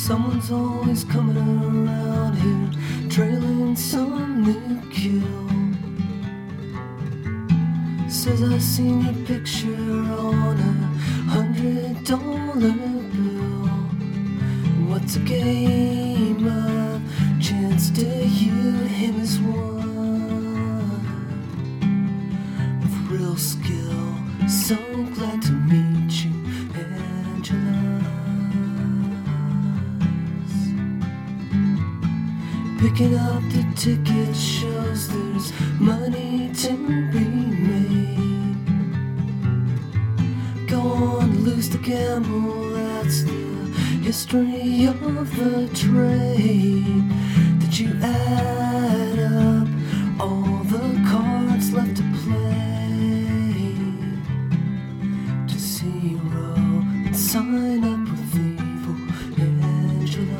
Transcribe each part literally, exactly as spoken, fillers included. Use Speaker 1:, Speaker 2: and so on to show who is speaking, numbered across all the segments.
Speaker 1: Someone's always coming around here, trailing some new kill. Says I seen your picture on a hundred dollar bill. What's a game of chance to you? Him is one with real skill. So glad to meet you, Angela. Picking up the ticket shows there's money to be made. Go on, lose the gamble, that's the history of the trade. Did you add up all the cards left to play to zero and sign up with evil Angela?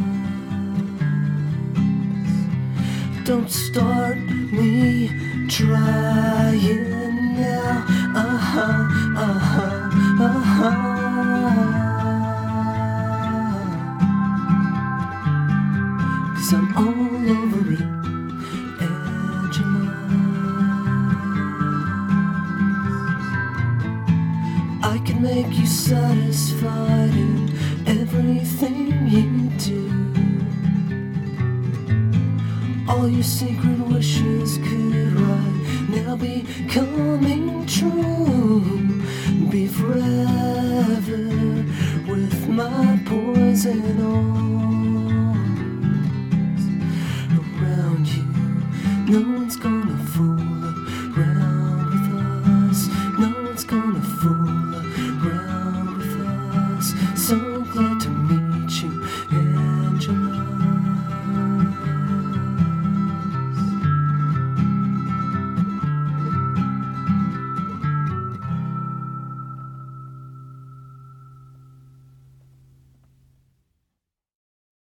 Speaker 1: Don't start me trying now. Uh-huh, uh-huh, uh-huh. Cause I'm all over it, Angela. I can make you satisfied in everything you do. All your secret wishes could right now be coming true. Be forever with my poison arms around you. No one's gonna